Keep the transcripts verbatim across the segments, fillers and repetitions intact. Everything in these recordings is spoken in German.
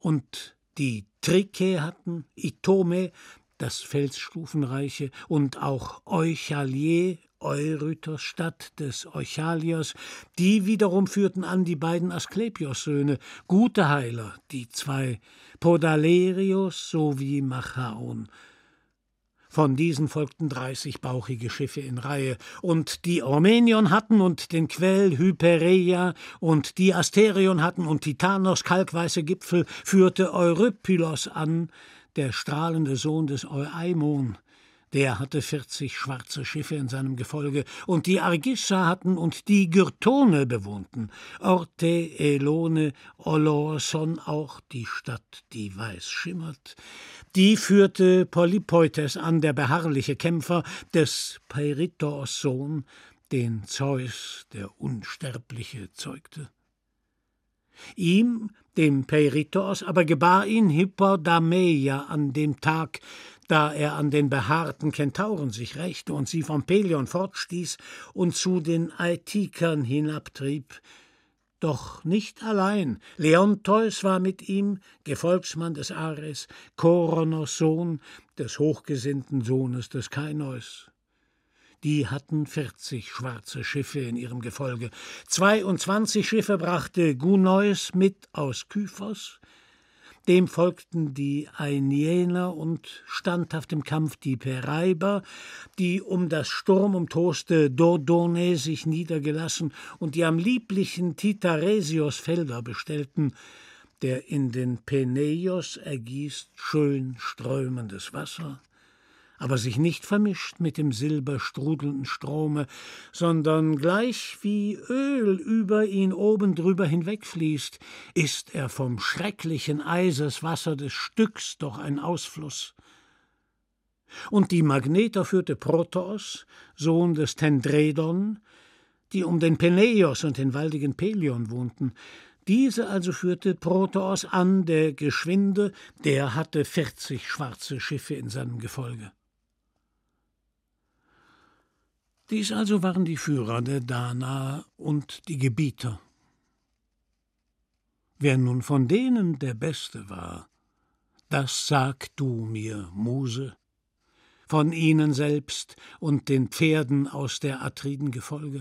und die Trike Itome, das Felsstufenreiche, und auch Euchalie, Eurytos Stadt des Euchalios, die wiederum führten an die beiden Asklepios-Söhne, gute Heiler, die zwei Podalerios sowie Machaon. Von diesen folgten dreißig bauchige Schiffe in Reihe, und die Ormenion hatten und den Quell Hypereia, und die Asterion hatten und Titanos kalkweiße Gipfel führte Eurypylos an, der strahlende Sohn des Euaimon. Der hatte vierzig schwarze Schiffe in seinem Gefolge, und die Argissa hatten und die Gyrtone bewohnten, Orte, Elone, Olorson, auch die Stadt, die weiß schimmert. Die führte Polypeutes an, der beharrliche Kämpfer, des Peirithoos Sohn, den Zeus, der Unsterbliche, zeugte. Ihm, dem Peirithoos, aber gebar ihn Hippodameia an dem Tag, da er an den behaarten Kentauren sich rächte und sie vom Pelion fortstieß und zu den Aetikern hinabtrieb. Doch nicht allein. Leonteus war mit ihm, Gefolgsmann des Ares, Koronos Sohn, des hochgesinnten Sohnes des Kaineus. Die hatten vierzig schwarze Schiffe in ihrem Gefolge. Zweiundzwanzig Schiffe brachte Guneus mit aus Kyphos. Dem folgten die Aeniener und standhaft im Kampf die Pereiber, die um das sturmumtoste Dodone sich niedergelassen und die am lieblichen Titaresios Felder bestellten, der in den Peneios ergießt schön strömendes Wasser, aber sich nicht vermischt mit dem silberstrudelnden Strome, sondern gleich wie Öl über ihn oben drüber hinwegfließt, ist er vom schrecklichen Eiseswasser des Stücks doch ein Ausfluss. Und die Magneter führte Protos, Sohn des Tendredon, die um den Peneios und den waldigen Pelion wohnten. Diese also führte Protos an, der Geschwinde, der hatte vierzig schwarze Schiffe in seinem Gefolge. Dies also waren die Führer der Danaer und die Gebieter. Wer nun von denen der Beste war, das sag du mir, Muse, von ihnen selbst und den Pferden aus der Atriden Gefolge.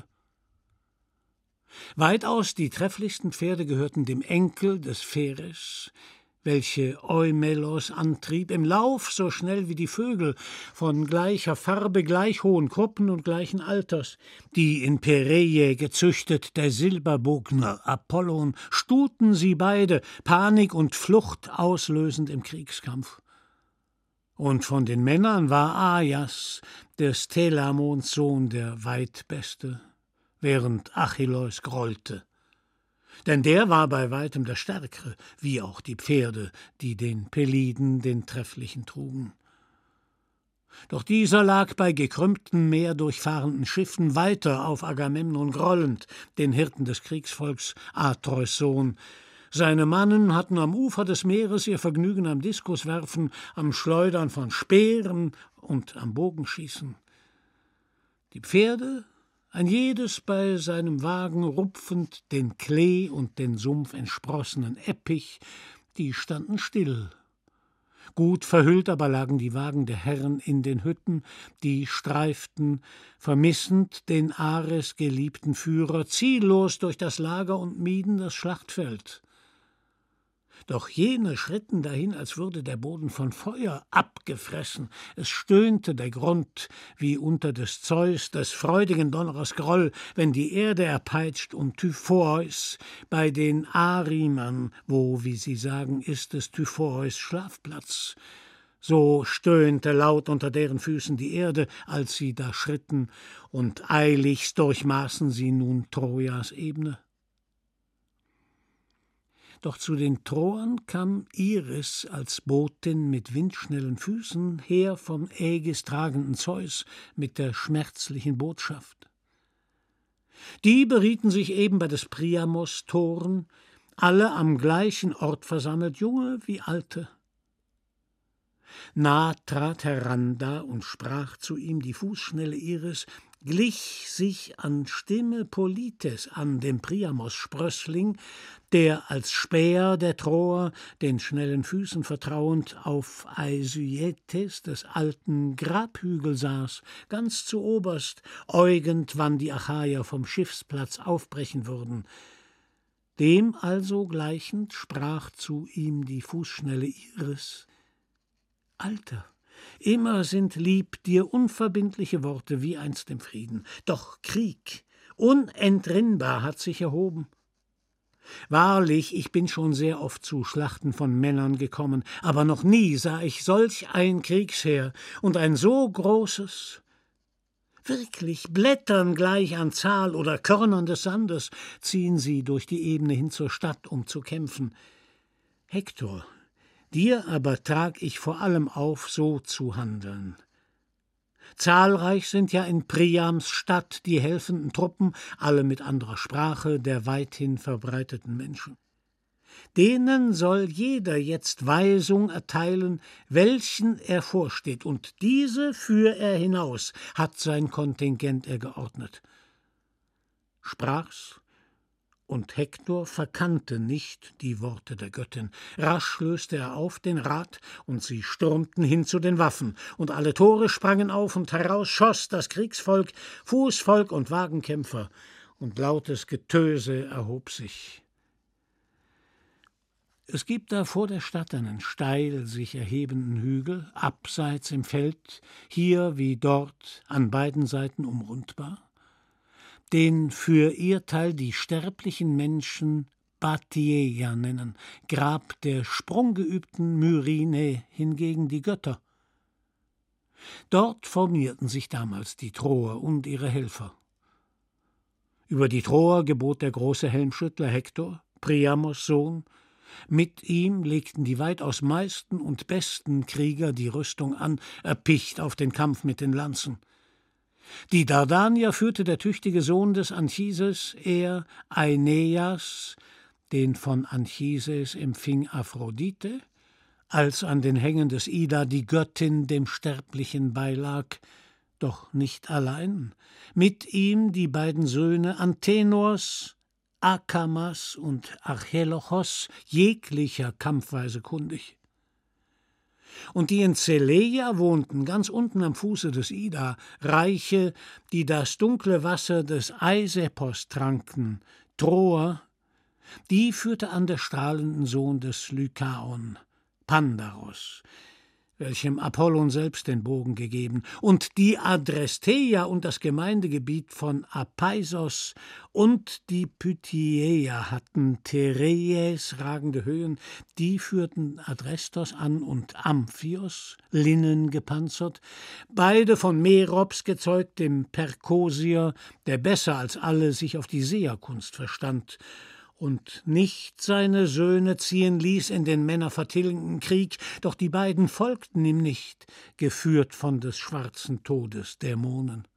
Weitaus die trefflichsten Pferde gehörten dem Enkel des Pheres, welche Eumelos antrieb, im Lauf so schnell wie die Vögel, von gleicher Farbe, gleich hohen Gruppen und gleichen Alters, die in Pereie gezüchtet, der Silberbogner Apollon, stuten sie beide, Panik und Flucht auslösend im Kriegskampf. Und von den Männern war Ajas, des Telamons Sohn, der weit Beste, während Achilleus grollte. Denn der war bei weitem der Stärkere, wie auch die Pferde, die den Peliden, den Trefflichen, trugen. Doch dieser lag bei gekrümmten, meerdurchfahrenden Schiffen weiter auf Agamemnon grollend, den Hirten des Kriegsvolks, Atreus Sohn. Seine Mannen hatten am Ufer des Meeres ihr Vergnügen am Diskuswerfen, am Schleudern von Speeren und am Bogenschießen. Die Pferde, ein jedes bei seinem Wagen rupfend den Klee und den Sumpf entsprossenen Eppich, die standen still. Gut verhüllt aber lagen die Wagen der Herren in den Hütten, die streiften, vermissend den Ares geliebten Führer, ziellos durch das Lager und mieden das Schlachtfeld. Doch jene schritten dahin, als würde der Boden von Feuer abgefressen. Es stöhnte der Grund, wie unter des Zeus, des freudigen Donnerers Groll, wenn die Erde erpeitscht um Typhoeus, bei den Arimern, wo, wie sie sagen, ist des Typhoeus Schlafplatz. So stöhnte laut unter deren Füßen die Erde, als sie da schritten, und eiligst durchmaßen sie nun Trojas Ebene. Doch zu den Troern kam Iris als Botin mit windschnellen Füßen her vom Ägis tragenden Zeus mit der schmerzlichen Botschaft. Die berieten sich eben bei des Priamos Toren, alle am gleichen Ort versammelt, Junge wie Alte. Nah trat heran da und sprach zu ihm die fußschnelle Iris: glich sich an Stimme Polites an, dem Priamos-Sprössling, der als Späher der Troer, den schnellen Füßen vertrauend, auf Aesyetes des alten Grabhügel saß, ganz zu oberst, äugend, wann die Achaier vom Schiffsplatz aufbrechen würden. Dem also gleichend sprach zu ihm die fußschnelle Iris: »Alter, immer sind lieb dir unverbindliche Worte wie einst im Frieden. Doch Krieg, unentrinnbar, hat sich erhoben. Wahrlich, ich bin schon sehr oft zu Schlachten von Männern gekommen, aber noch nie sah ich solch ein Kriegsheer und ein so großes. Wirklich, Blättern gleich an Zahl oder Körnern des Sandes ziehen sie durch die Ebene hin zur Stadt, um zu kämpfen. Hektor, dir aber trag ich vor allem auf, so zu handeln. Zahlreich sind ja in Priams Stadt die helfenden Truppen, alle mit anderer Sprache der weithin verbreiteten Menschen. Denen soll jeder jetzt Weisung erteilen, welchen er vorsteht, und diese führ er hinaus, hat sein Kontingent er geordnet. Sprach's, und Hektor verkannte nicht die Worte der Göttin. Rasch löste er auf den Rat, und sie stürmten hin zu den Waffen, und alle Tore sprangen auf, und heraus schoss das Kriegsvolk, Fußvolk und Wagenkämpfer, und lautes Getöse erhob sich. Es gibt da vor der Stadt einen steil sich erhebenden Hügel, abseits im Feld, hier wie dort an beiden Seiten umrundbar, den für ihr Teil die sterblichen Menschen Batieia nennen, Grab der sprunggeübten Myrine, hingegen die Götter. Dort formierten sich damals die Troer und ihre Helfer. Über die Troer gebot der große Helmschüttler Hektor, Priamos Sohn. Mit ihm legten die weitaus meisten und besten Krieger die Rüstung an, erpicht auf den Kampf mit den Lanzen. Die Dardanier führte der tüchtige Sohn des Anchises, er Aeneas, den von Anchises empfing Aphrodite, als an den Hängen des Ida die Göttin dem Sterblichen beilag, doch nicht allein, mit ihm die beiden Söhne Antenors, Akamas und Archelochos, jeglicher Kampfweise kundig. Und die in Zeleia wohnten, ganz unten am Fuße des Ida, Reiche, die das dunkle Wasser des Eisepos tranken, Troer, die führte an der strahlenden Sohn des Lykaon, Pandaros, welchem Apollon selbst den Bogen gegeben, und die Adresteia und das Gemeindegebiet von Apeisos und die Pythieia hatten Tereies ragende Höhen, die führten Adrestos an und Amphios, linnen gepanzert, beide von Merops gezeugt, dem Perkosier, der besser als alle sich auf die Seherkunst verstand, und nicht seine Söhne ziehen ließ in den männervertilgenden Krieg, doch die beiden folgten ihm nicht, geführt von des schwarzen Todes Dämonen.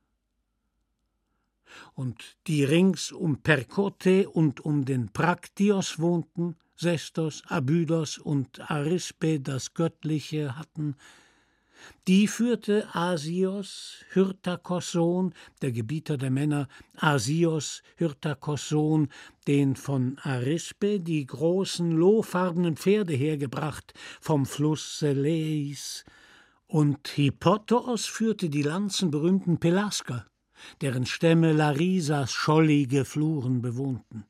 Und die rings um Perkote und um den Praktios wohnten, Sestos, Abydos und Arispe das Göttliche hatten, die führte Asios, Hyrtakos Sohn, der Gebieter der Männer, Asios, Hyrtakos Sohn, den von Arispe die großen lohfarbenen Pferde hergebracht vom Fluss Seleis, und Hippotos führte die lanzenberühmten Pelasger, deren Stämme Larisas schollige Fluren bewohnten.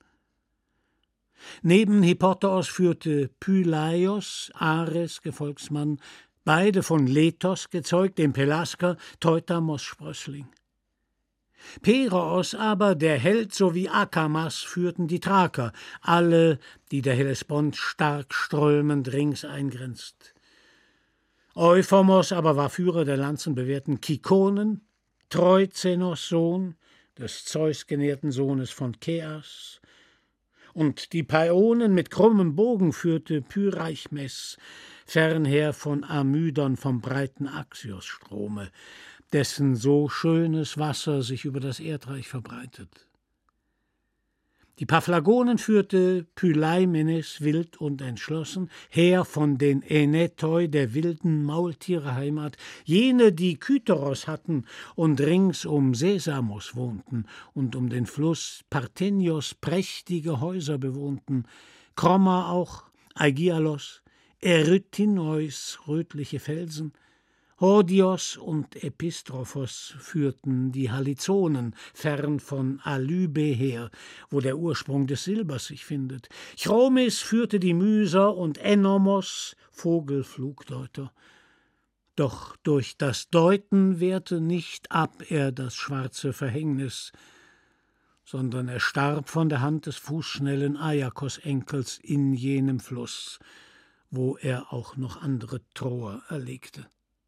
Neben Hippotos führte Pylaios, Ares Gefolgsmann, beide von Letos gezeugt, dem Pelasger, Teutamos Sprössling. Peiraos aber, der Held, sowie Akamas führten die Thraker, alle, die der Hellespont stark strömend rings eingrenzt. Euphomos aber war Führer der lanzenbewehrten Kikonen, Treuzenos Sohn, des Zeus genährten Sohnes von Keas, und die Paeonen mit krummem Bogen führte Pyreichmes, fernher von Amydon vom breiten Axios-Strome, dessen so schönes Wasser sich über das Erdreich verbreitet. Die Paphlagonen führte Pylaimenes wild und entschlossen, her von den Enetoi, der wilden Maultiereheimat, jene, die Kytheros hatten und rings um Sesamos wohnten und um den Fluss Parthenios prächtige Häuser bewohnten, Kromma auch, Aigialos, Erythinois rötliche Felsen, Hordios und Epistrophos führten die Halizonen fern von Alybe her, wo der Ursprung des Silbers sich findet. Chromis führte die Myser und Enomos, Vogelflugdeuter. Doch durch das Deuten wehrte nicht ab er das schwarze Verhängnis, sondern er starb von der Hand des fußschnellen Aiakos-Enkels in jenem Fluss, wo er auch noch andere Troer erlegte.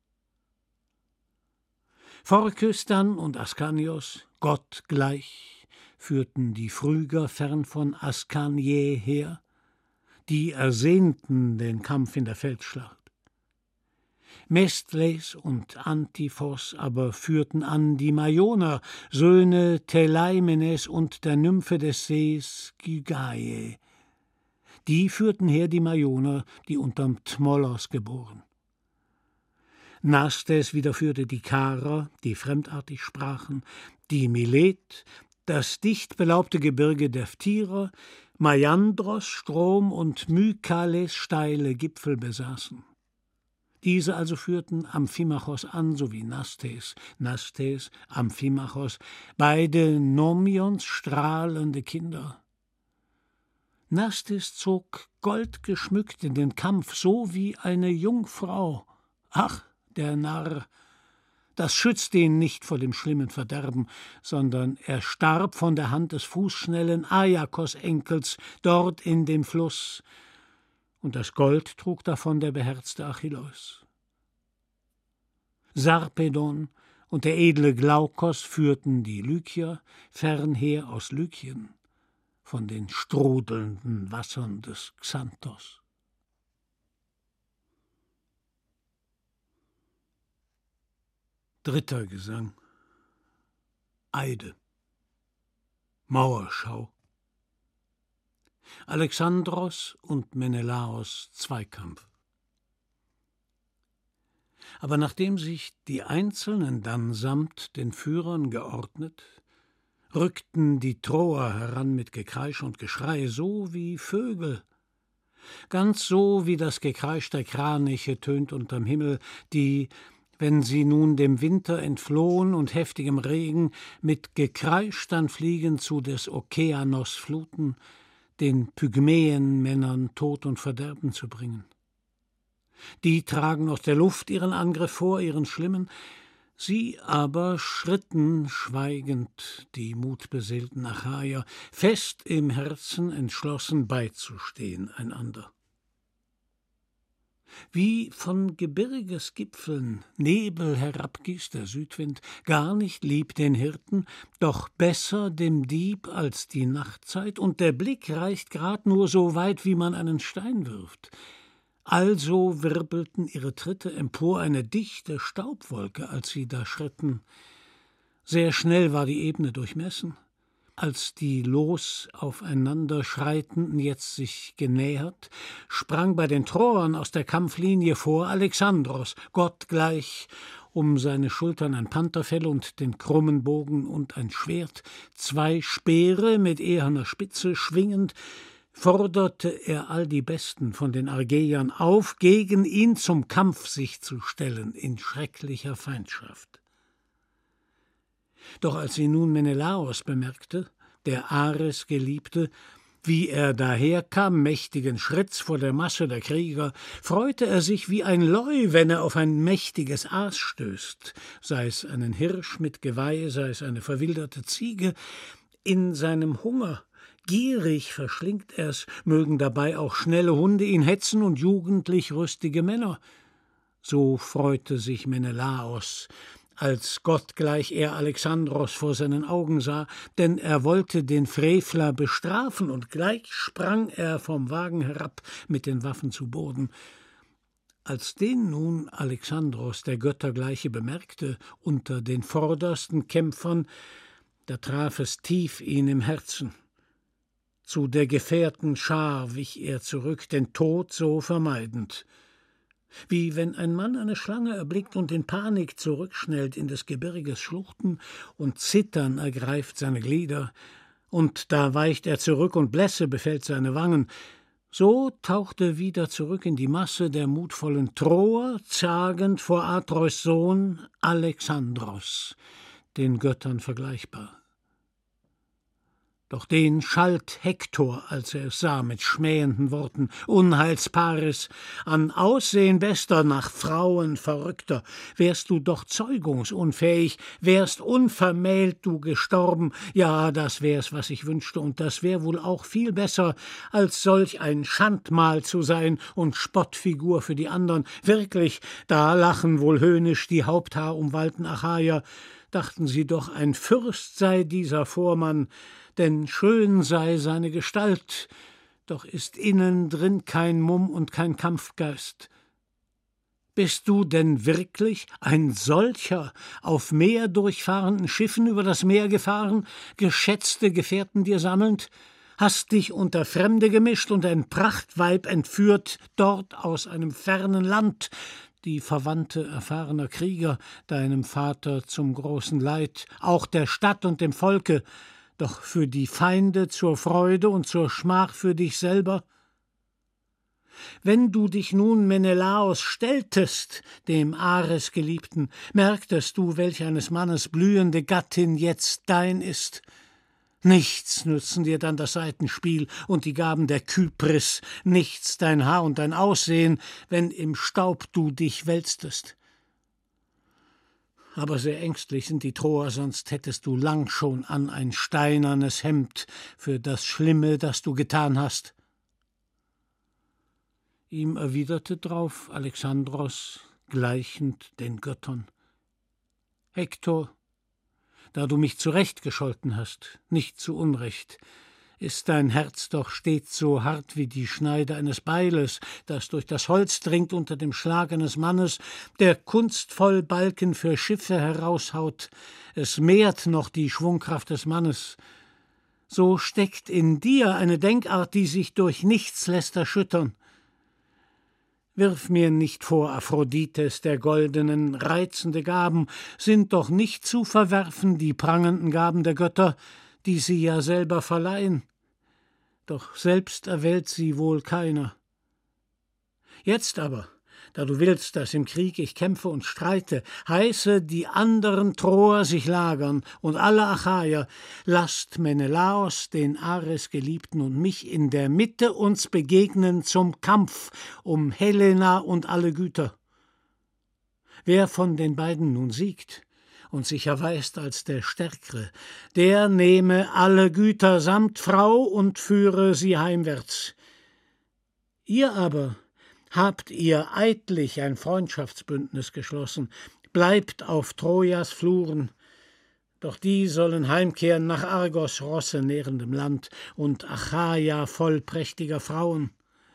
Phorkys dann und Askanios, Gott gleich, führten die Phryger fern von Askanie her, die ersehnten den Kampf in der Feldschlacht. Mestles und Antiphos aber führten an die Maioner, Söhne Teleimenes und der Nymphe des Sees Gygae. Die führten her die Maioner, die unterm Tmolos geboren. Nastes wiederführte die Karer, die fremdartig sprachen, die Milet, das dicht belaubte Gebirge der Phtirer, Maiandros Strom und Mykales steile Gipfel besaßen. Diese also führten Amphimachos an, sowie Nastes, Nastes, Amphimachos, beide Nomions strahlende Kinder. Nastes zog goldgeschmückt in den Kampf, so wie eine Jungfrau. Ach, der Narr, das schützte ihn nicht vor dem schlimmen Verderben, sondern er starb von der Hand des fußschnellen Aiakos-Enkels dort in dem Fluss, und das Gold trug davon der beherzte Achilleus. Sarpedon und der edle Glaukos führten die Lykier fernher aus Lykien, von den strudelnden Wassern des Xanthos. Dritter Gesang. Eide. Mauerschau. Alexandros und Menelaos Zweikampf. Aber nachdem sich die Einzelnen dann samt den Führern geordnet, rückten die Troer heran mit Gekreisch und Geschrei, so wie Vögel, ganz so wie das Gekreisch der Kraniche tönt unterm Himmel, die, wenn sie nun dem Winter entflohen und heftigem Regen, mit Gekreisch dann fliegen zu des Okeanos Fluten, den Pygmäenmännern Tod und Verderben zu bringen. Die tragen aus der Luft ihren Angriff vor, ihren schlimmen, sie aber schritten schweigend, die mutbeseelten Achaier, fest im Herzen entschlossen beizustehen einander. Wie von Gebirgesgipfeln Nebel herabgießt der Südwind, gar nicht lieb den Hirten, doch besser dem Dieb als die Nachtzeit, und der Blick reicht grad nur so weit, wie man einen Stein wirft. Also wirbelten ihre Tritte empor eine dichte Staubwolke, als sie da schritten. Sehr schnell war die Ebene durchmessen. Als die los aufeinander schreitenden jetzt sich genähert, sprang bei den Troern aus der Kampflinie vor Alexandros, gottgleich, um seine Schultern ein Pantherfell und den krummen Bogen und ein Schwert, zwei Speere mit eherner Spitze schwingend, forderte er all die Besten von den Argeiern auf, gegen ihn zum Kampf sich zu stellen in schrecklicher Feindschaft. Doch als sie nun Menelaos bemerkte, der Ares Geliebte, wie er daherkam, mächtigen Schritts vor der Masse der Krieger, freute er sich wie ein Leu, wenn er auf ein mächtiges Aas stößt, sei es einen Hirsch mit Geweih, sei es eine verwilderte Ziege. In seinem Hunger, gierig verschlingt er's, mögen dabei auch schnelle Hunde ihn hetzen und jugendlich rüstige Männer. So freute sich Menelaos, als gottgleich er Alexandros vor seinen Augen sah, denn er wollte den Frevler bestrafen, und gleich sprang er vom Wagen herab mit den Waffen zu Boden. Als den nun Alexandros, der Göttergleiche, bemerkte unter den vordersten Kämpfern, da traf es tief ihn im Herzen. Zu der Gefährten Schar wich er zurück, den Tod so vermeidend. Wie wenn ein Mann eine Schlange erblickt und in Panik zurückschnellt in des Gebirges Schluchten, und Zittern ergreift seine Glieder, und da weicht er zurück und Blässe befällt seine Wangen, so tauchte wieder zurück in die Masse der mutvollen Troer, zagend vor Atreus Sohn Alexandros, den Göttern vergleichbar. Doch den schalt Hektor, als er es sah, mit schmähenden Worten: Unheilsparis, an Aussehen bester, nach Frauen verrückter, wärst du doch zeugungsunfähig, wärst unvermählt du gestorben, ja, das wär's, was ich wünschte, und das wär wohl auch viel besser, als solch ein Schandmal zu sein und Spottfigur für die andern. Wirklich, da lachen wohl höhnisch die haupthaarumwallten Achaier, dachten sie doch, ein Fürst sei dieser Vormann, denn schön sei seine Gestalt, doch ist innen drin kein Mumm und kein Kampfgeist. Bist du denn wirklich ein solcher, auf Meer durchfahrenden Schiffen über das Meer gefahren, geschätzte Gefährten dir sammelnd? Hast dich unter Fremde gemischt und ein Prachtweib entführt, dort aus einem fernen Land, die Verwandte erfahrener Krieger, deinem Vater zum großen Leid, auch der Stadt und dem Volke, doch für die Feinde zur Freude und zur Schmach für dich selber? Wenn du dich nun Menelaos stelltest, dem Ares Geliebten, merktest du, welch eines Mannes blühende Gattin jetzt dein ist. Nichts nützen dir dann das Saitenspiel und die Gaben der Kypris, nichts dein Haar und dein Aussehen, wenn im Staub du dich wälztest. Aber sehr ängstlich sind die Troer, sonst hättest du lang schon an ein steinernes Hemd für das Schlimme, das du getan hast. Ihm erwiderte drauf Alexandros, gleichend den Göttern: Hektor, da du mich zurechtgescholten hast, nicht zu Unrecht, ist dein Herz doch stets so hart wie die Schneide eines Beiles, das durch das Holz dringt unter dem Schlag eines Mannes, der kunstvoll Balken für Schiffe heraushaut. Es mehrt noch die Schwungkraft des Mannes. So steckt in dir eine Denkart, die sich durch nichts lässt erschüttern. Wirf mir nicht vor, Aphrodites der Goldenen, reizende Gaben sind doch nicht zu verwerfen, die prangenden Gaben der Götter, die sie ja selber verleihen. Doch selbst erwählt sie wohl keiner. Jetzt aber, da du willst, dass im Krieg ich kämpfe und streite, heiße die anderen Troer sich lagern und alle Achaier, lasst Menelaos, den Ares Geliebten, und mich in der Mitte uns begegnen zum Kampf um Helena und alle Güter. Wer von den beiden nun siegt und sich erweist als der Stärkere, der nehme alle Güter samt Frau und führe sie heimwärts. Ihr aber habt ihr eidlich ein Freundschaftsbündnis geschlossen, bleibt auf Trojas Fluren, doch die sollen heimkehren nach Argos, Rosse nährendem Land, und Achaia voll prächtiger Frauen.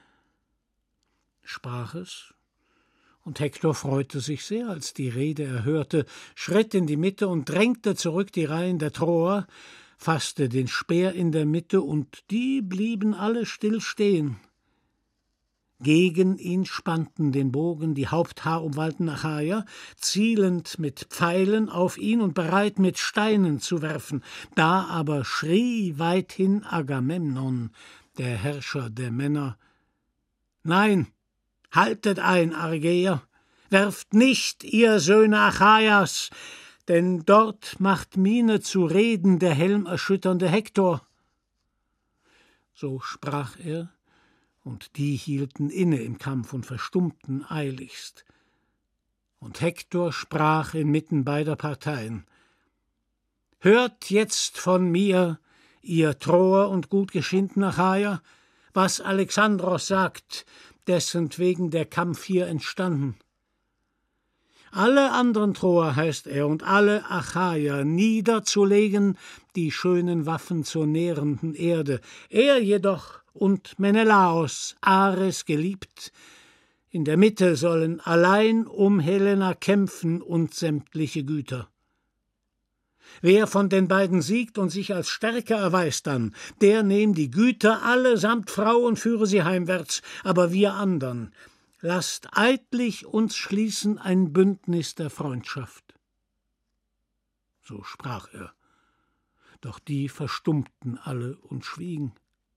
Sprach es, und Hektor freute sich sehr, als die Rede er hörte, schritt in die Mitte und drängte zurück die Reihen der Troer, fasste den Speer in der Mitte, und die blieben alle still stehen. Gegen ihn spannten den Bogen die haupthaarumwallten Achaier, zielend mit Pfeilen auf ihn und bereit mit Steinen zu werfen. Da aber schrie weithin Agamemnon, der Herrscher der Männer: Nein, haltet ein, Argeier, werft nicht, ihr Söhne Achaias, denn dort macht Miene zu reden der helmerschütternde Hektor. So sprach er, und die hielten inne im Kampf und verstummten eiligst. Und Hektor sprach inmitten beider Parteien: Hört jetzt von mir, ihr Troer und gutgeschinten Achaier, was Alexandros sagt, dessentwegen der Kampf hier entstanden. Alle anderen Troer, heißt er, und alle Achaier niederzulegen, die schönen Waffen zur nährenden Erde. Er jedoch und Menelaos, Ares geliebt, in der Mitte sollen allein um Helena kämpfen und sämtliche Güter. Wer von den beiden siegt und sich als stärker erweist dann, der nehm die Güter allesamt Frau und führe sie heimwärts, aber wir andern, lasst eidlich uns schließen ein Bündnis der Freundschaft. So sprach er, doch die verstummten alle und schwiegen.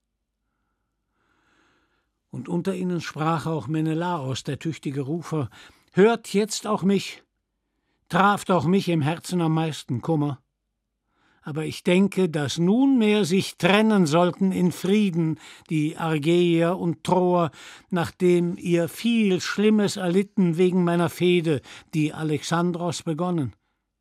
Und unter ihnen sprach auch Menelaos, der tüchtige Rufer, hört jetzt auch mich, traf auch mich im Herzen am meisten Kummer. Aber ich denke, dass nunmehr sich trennen sollten in Frieden die Argeier und Troer, nachdem ihr viel Schlimmes erlitten wegen meiner Fehde, die Alexandros begonnen.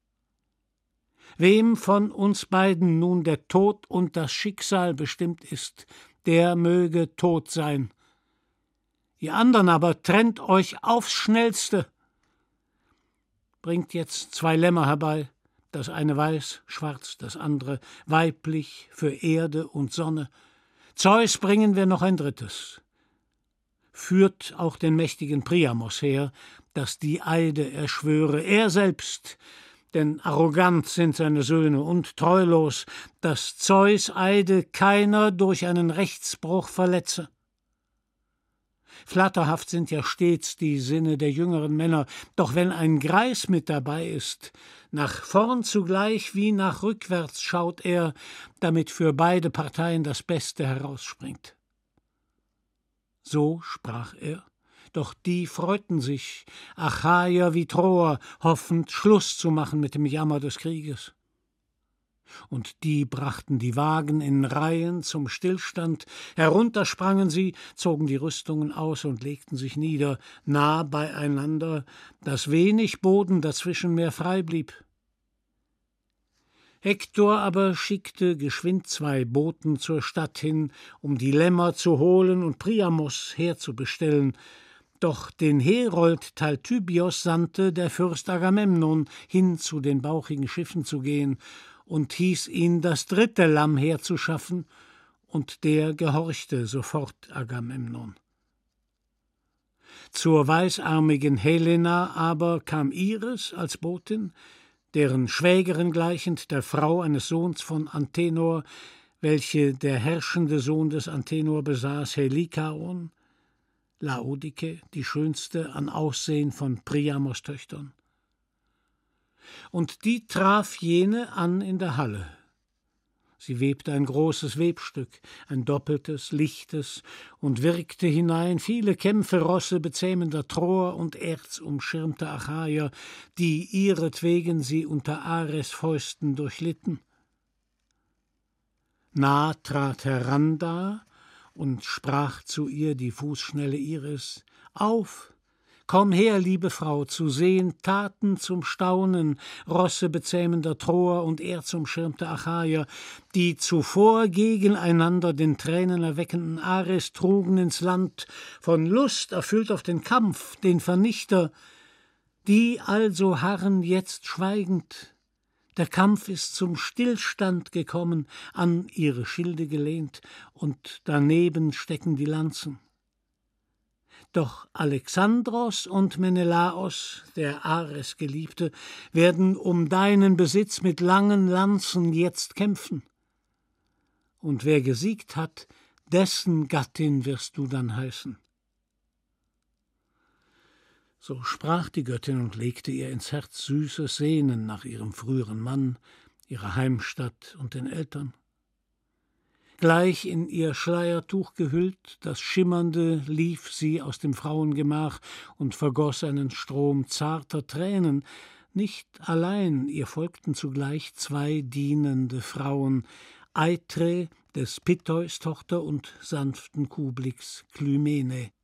Wem von uns beiden nun der Tod und das Schicksal bestimmt ist, der möge tot sein. Ihr andern aber trennt euch aufs Schnellste. Bringt jetzt zwei Lämmer herbei, das eine weiß, schwarz, das andere weiblich für Erde und Sonne. Zeus bringen wir noch ein drittes. Führt auch den mächtigen Priamos her, dass die Eide er schwöre, er selbst, denn arrogant sind seine Söhne und treulos, dass Zeus Eide keiner durch einen Rechtsbruch verletze. Flatterhaft sind ja stets die Sinne der jüngeren Männer, doch wenn ein Greis mit dabei ist, nach vorn zugleich wie nach rückwärts schaut er, damit für beide Parteien das Beste herausspringt. So sprach er, doch die freuten sich, Achaier wie Troer, hoffend Schluss zu machen mit dem Jammer des Krieges. Und die brachten die Wagen in Reihen zum Stillstand, herunter sprangen sie, zogen die Rüstungen aus und legten sich nieder, nah beieinander, dass wenig Boden dazwischen mehr frei blieb. Hektor aber schickte geschwind zwei Boten zur Stadt hin, um die Lämmer zu holen und Priamos herzubestellen. Doch den Herold Talthybios sandte der Fürst Agamemnon, hin zu den bauchigen Schiffen zu gehen, und hieß ihn, das dritte Lamm herzuschaffen, und der gehorchte sofort Agamemnon. Zur weißarmigen Helena aber kam Iris als Botin, deren Schwägerin gleichend der Frau eines Sohns von Antenor, welche der herrschende Sohn des Antenor besaß, Helikaon, Laodike, die schönste an Aussehen von Priamos Töchtern. Und die traf jene an in der Halle. Sie webte ein großes Webstück, ein doppeltes, lichtes, und wirkte hinein viele Kämpfe, Rosse bezähmender Troer und erzumschirmter Achaier, die ihretwegen sie unter Ares Fäusten durchlitten. Nah trat heran da und sprach zu ihr die fußschnelle Iris: Auf! Komm her, liebe Frau, zu sehen Taten zum Staunen, Rosse bezähmender Troer und erzumschirmter Achaier, die zuvor gegeneinander den tränenerweckenden Ares trugen ins Land, von Lust erfüllt auf den Kampf, den Vernichter, die also harren jetzt schweigend. Der Kampf ist zum Stillstand gekommen, an ihre Schilde gelehnt, und daneben stecken die Lanzen. Doch Alexandros und Menelaos, der Ares Geliebte, werden um deinen Besitz mit langen Lanzen jetzt kämpfen. Und wer gesiegt hat, dessen Gattin wirst du dann heißen. So sprach die Göttin und legte ihr ins Herz süßes Sehnen nach ihrem früheren Mann, ihrer Heimstatt und den Eltern. Gleich in ihr Schleiertuch gehüllt, das Schimmernde, lief sie aus dem Frauengemach und vergoß einen Strom zarter Tränen. Nicht allein, ihr folgten zugleich zwei dienende Frauen, Aitre, des Pittheus Tochter, und sanften Kublix Klymene.